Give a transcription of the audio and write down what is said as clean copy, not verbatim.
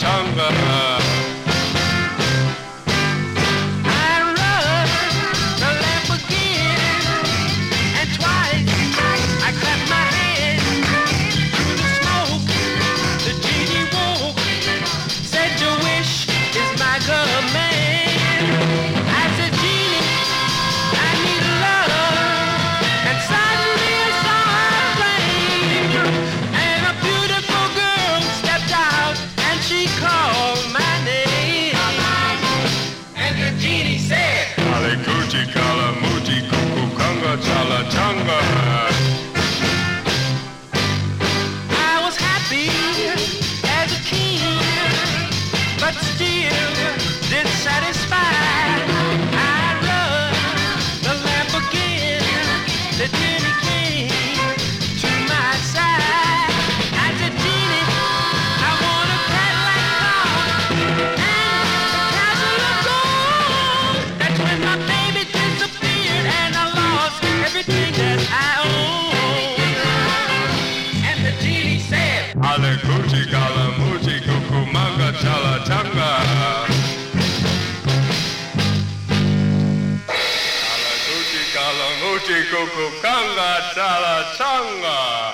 changa. Chala changa. I was happy as a king, but still dissatisfied. I love the Lamborghini that Jenny came to my side. I said, Jenny, I want a Cadillac car and a castle of gold. That's when my baby disappeared and I lost everything that I own. And the genie said, Ale kuchi kala muchi kuku manga chala changa. Ale kuchi kala muchi kuku kanga chala changa.